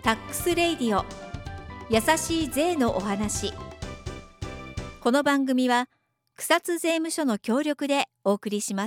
タックスレイディオ、優しい税のお話。この番組は草津税務署の協力でお送りします。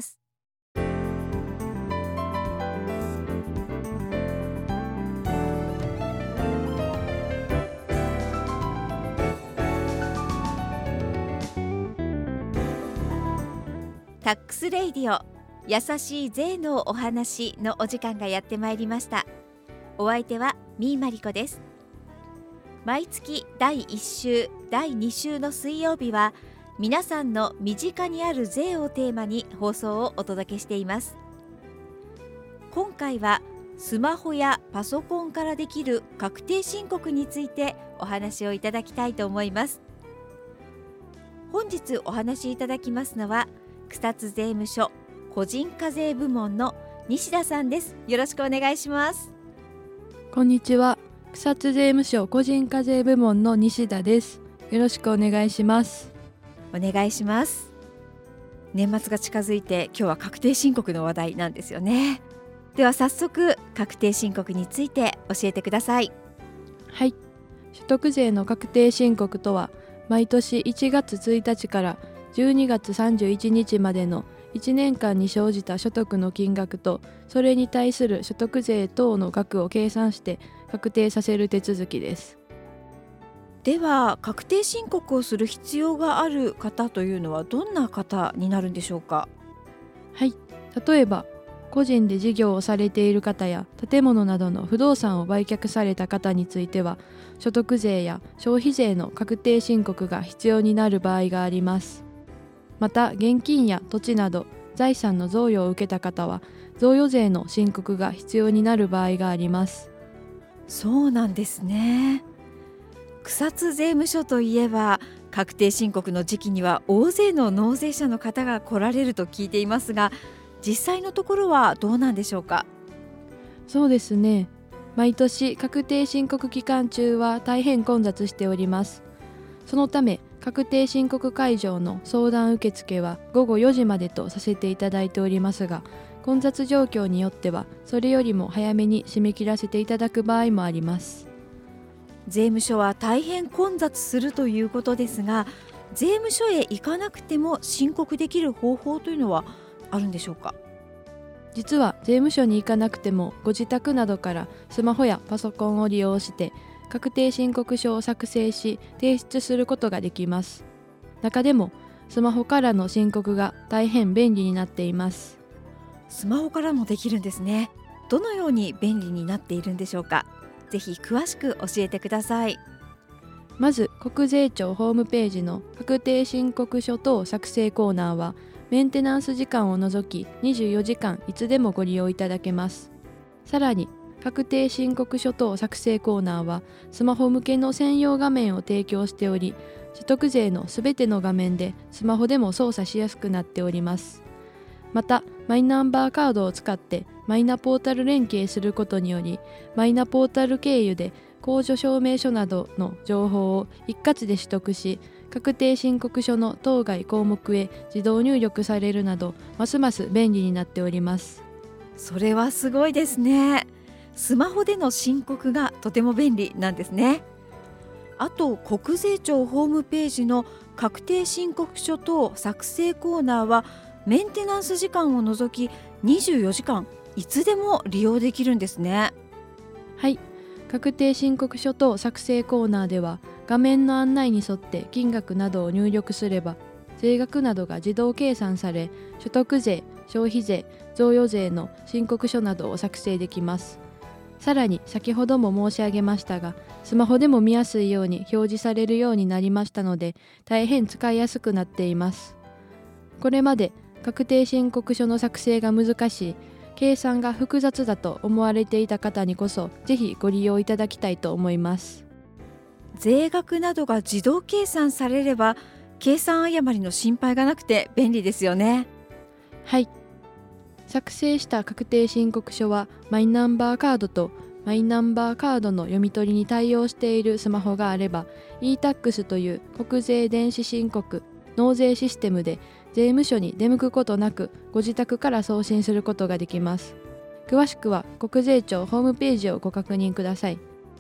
タックスレイディオ、優しい税のお話のお時間がやってまいりました。お相手はみーまりこです。毎月第1週第2週の水曜日は皆さんの身近にある税をテーマに放送をお届けしています。今回はスマホやパソコンからできる確定申告についてお話をいただきたいと思います。本日お話しいただきますのは草津税務署個人課税部門の西田さんです。よろしくお願いします。 こんにちは。草津税務署個人課税部門の西田です。よろしくお願いします。 お願いします。年末が近づいて今日は確定申告の話題なんですよね。では早速確定申告について教えてください。 はい。所得税の確定申告とは毎年1月1日から12月31日までの1年間に生じた所得の金額とそれに対する所得税等の額を計算して確定させる手続きです。 では確定申告をする必要がある方というのはどんな方になるんでしょうか？ はい。例えば個人で事業をされている方や建物などの不動産を売却された方については所得税や消費税の確定申告が必要になる場合があります。また現金や土地など財産の贈与を受けた方は贈与税の申告が必要になる場合があります。 そうなんですね。草津税務署といえば確定申告の時期には大勢の納税者の方が来られると聞いていますが、実際のところはどうなんでしょうか？ そうですね。毎年確定申告期間中は大変混雑しております。そのため確定申告会場の相談受付は午後4時までとさせていただいておりますが、混雑状況によってはそれよりも早めに締め切らせていただく場合もあります。 税務署は大変混雑するということですが、税務署へ行かなくても申告できる方法というのはあるんでしょうか？ 実は税務署に行かなくてもご自宅などからスマホやパソコンを利用して確定申告書を作成し提出することができます。中でもスマホからの申告が大変便利になっています。 スマホからもできるんですね。どのように便利になっているんでしょうか？ぜひ詳しく教えてください。 まず国税庁ホームページの確定申告書等作成コーナーはメンテナンス時間を除き24時間いつでもご利用いただけます。さらに確定申告書等作成コーナーはスマホ向けの専用画面を提供しており、所得税のすべての画面でスマホでも操作しやすくなっております。またマイナンバーカードを使ってマイナポータル連携することにより、マイナポータル経由で控除証明書などの情報を一括で取得し、確定申告書の当該項目へ自動入力されるなどますます便利になっております。 それはすごいですね。スマホでの申告がとても便利なんですね。あと国税庁ホームページの確定申告書等作成コーナーはメンテナンス時間を除き24時間いつでも利用できるんですね。 はい。確定申告書等作成コーナーでは画面の案内に沿って金額などを入力すれば税額などが自動計算され、所得税、消費税、贈与税の申告書などを作成できます。さらに先ほども申し上げましたが、スマホでも見やすいように表示されるようになりましたので大変使いやすくなっています。これまで確定申告書の作成が難しい、計算が複雑だと思われていた方にこそぜひご利用いただきたいと思います。 税額などが自動計算されれば計算誤りの心配がなくて便利ですよね。 はい。作成した確定申告書はマイナンバーカードとマイナンバーカードの読み取りに対応しているスマホがあれば e-tax という国税電子申告納税システムで税務署に出向くことなくご自宅から送信することができます。詳しくは国税庁ホームページをご確認ください。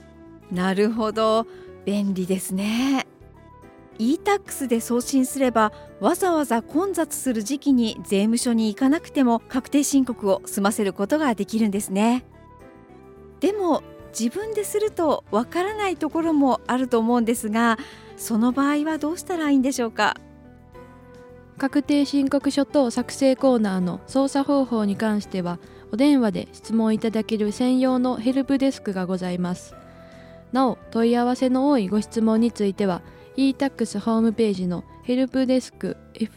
なるほど、便利ですね。e-tax で送信すれば、わざわざ混雑する時期に税務署に行かなくても確定申告を済ませることができるんですね。でも自分でするとわからないところもあると思うんですが、その場合はどうしたらいいんでしょうか？ 確定申告書等作成コーナーの操作方法に関しては、お電話で質問いただける専用のヘルプデスクがございます。なお、問い合わせの多いご質問については、e-tax ホームページのヘルプデスク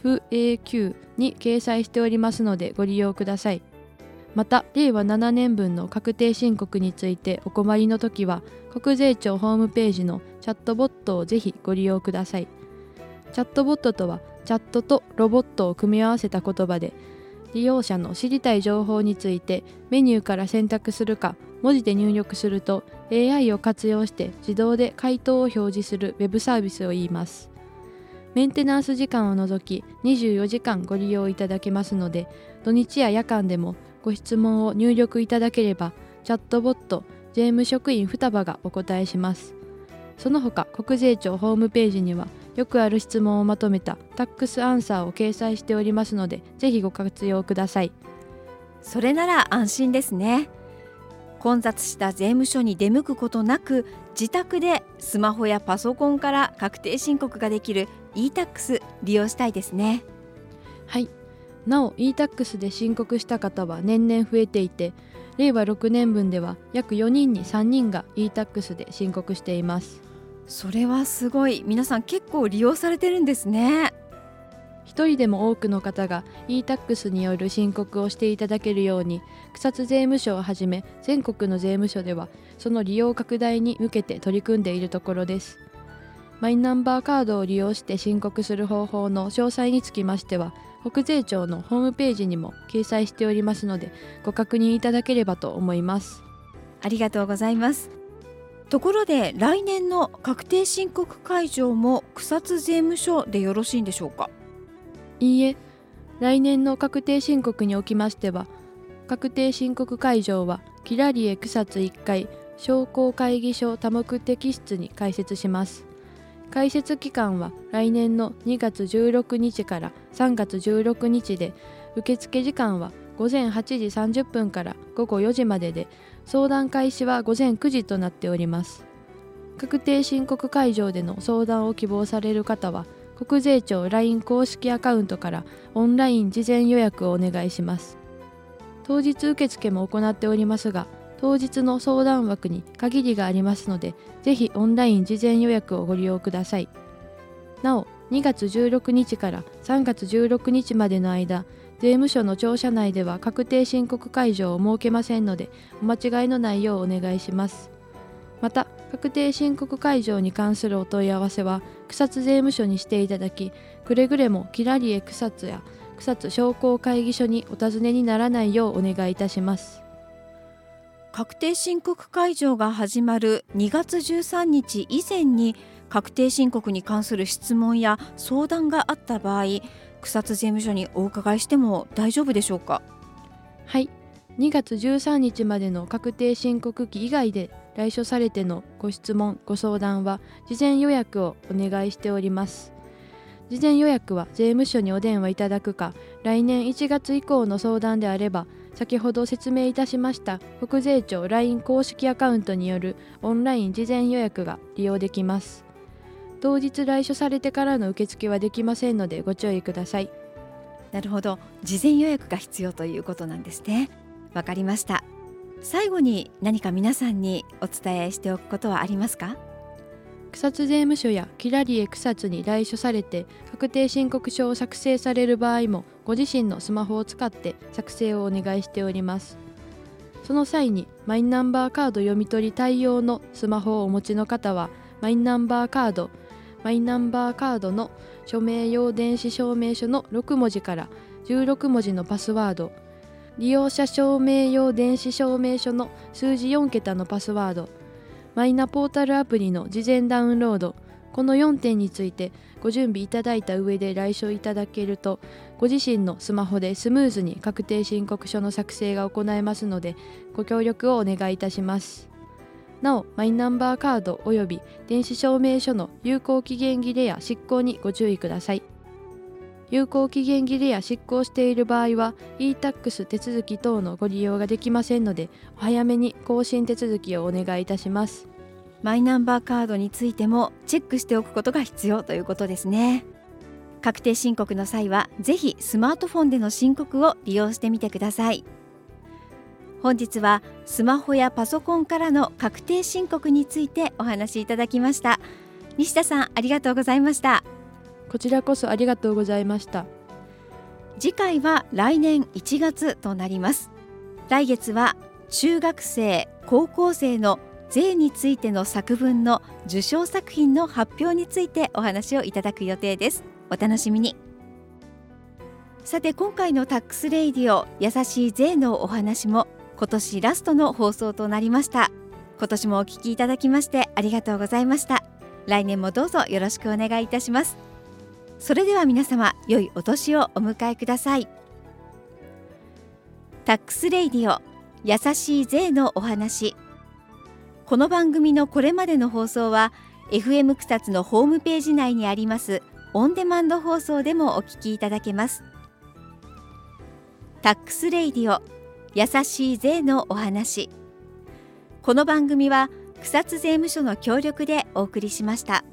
FAQ に掲載しておりますのでご利用ください。また、令和7年分の確定申告についてお困りのときは、国税庁ホームページのチャットボットをぜひご利用ください。チャットボットとは、チャットとロボットを組み合わせた言葉で、利用者の知りたい情報についてメニューから選択するか、文字で入力すると AI を活用して自動で回答を表示するウェブサービスを言います。メンテナンス時間を除き24時間ご利用いただけますので、土日や夜間でもご質問を入力いただければ、チャットボット、税務職員双葉がお答えします。その他、国税庁ホームページにはよくある質問をまとめたタックスアンサーを掲載しておりますので、ぜひご活用ください。 それなら安心ですね。混雑した税務署に出向くことなく、自宅でスマホやパソコンから確定申告ができる e-tax 利用したいですね。 はい。なお e-tax で申告した方は年々増えていて、令和6年分では約4人に3人が e-tax で申告しています。 それはすごい。皆さん結構利用されてるんですね。 一人でも多くの方が e-tax による申告をしていただけるように、草津税務署をはじめ全国の税務署ではその利用拡大に向けて取り組んでいるところです。マイナンバーカードを利用して申告する方法の詳細につきましては、国税庁のホームページにも掲載しておりますので、ご確認いただければと思います。 ありがとうございます。ところで、来年の確定申告会場も草津税務署でよろしいんでしょうか？ いいえ、来年の確定申告におきましては、確定申告会場はキラリエ草津1階商工会議所多目的室に開設します。開設期間は来年の2月16日から3月16日で、受付時間は午前8時30分から午後4時までで、相談開始は午前9時となっております。確定申告会場での相談を希望される方は、国税庁 LINE 公式アカウントからオンライン事前予約をお願いします。当日受付も行っておりますが、当日の相談枠に限りがありますので、ぜひオンライン事前予約をご利用ください。なお、2月16日から3月16日までの間、税務署の庁舎内では確定申告会場を設けませんので、お間違いのないようお願いします。また、確定申告会場に関するお問い合わせは草津税務署にしていただき、くれぐれもキラリエ草津や草津商工会議所にお尋ねにならないようお願いいたします。 確定申告会場が始まる2月13日以前に確定申告に関する質問や相談があった場合、草津税務署にお伺いしても大丈夫でしょうか？ はい、2月13日までの確定申告期以外で来所されてのご質問ご相談は事前予約をお願いしております。事前予約は税務署にお電話いただくか、来年1月以降の相談であれば先ほど説明いたしました国税庁 LINE 公式アカウントによるオンライン事前予約が利用できます。当日来所されてからの受付はできませんのでご注意ください。 なるほど、事前予約が必要ということなんですね。わかりました。最後に何か皆さんにお伝えしておくことはありますか？ 草津税務署やキラリエ草津に来所されて確定申告書を作成される場合も、ご自身のスマホを使って作成をお願いしております。その際にマイナンバーカード読み取り対応のスマホをお持ちの方は、マイナンバーカードの署名用電子証明書の6文字から16文字のパスワード、利用者証明用電子証明書の数字4桁のパスワード、マイナポータルアプリの事前ダウンロード、この4点についてご準備いただいた上で来所いただけると、ご自身のスマホでスムーズに確定申告書の作成が行えますので、ご協力をお願いいたします。 なおマイナンバーカードおよび電子証明書の有効期限切れや失効にご注意ください。有効期限切れや失効している場合は e-tax 手続き等のご利用ができませんので、お早めに更新手続きをお願いいたします。 マイナンバーカードについてもチェックしておくことが必要ということですね。確定申告の際はぜひスマートフォンでの申告を利用してみてください。本日はスマホやパソコンからの確定申告についてお話しいただきました。西田さん、ありがとうございました。 こちらこそありがとうございました。 次回は来年1月となります。来月は中学生高校生の税についての作文の受賞作品の発表についてお話をいただく予定です。お楽しみに。さて、今回のタックスレイディオ優しい税のお話も今年ラストの放送となりました。今年もお聞きいただきましてありがとうございました。来年もどうぞよろしくお願いいたします。それでは皆様、良いお年をお迎えください。タックスレイディオ優しい税のお話。この番組のこれまでの放送は FM 草津のホームページ内にありますオンデマンド放送でもお聞きいただけます。タックスレイディオ優しい税のお話。この番組は草津税務署の協力でお送りしました。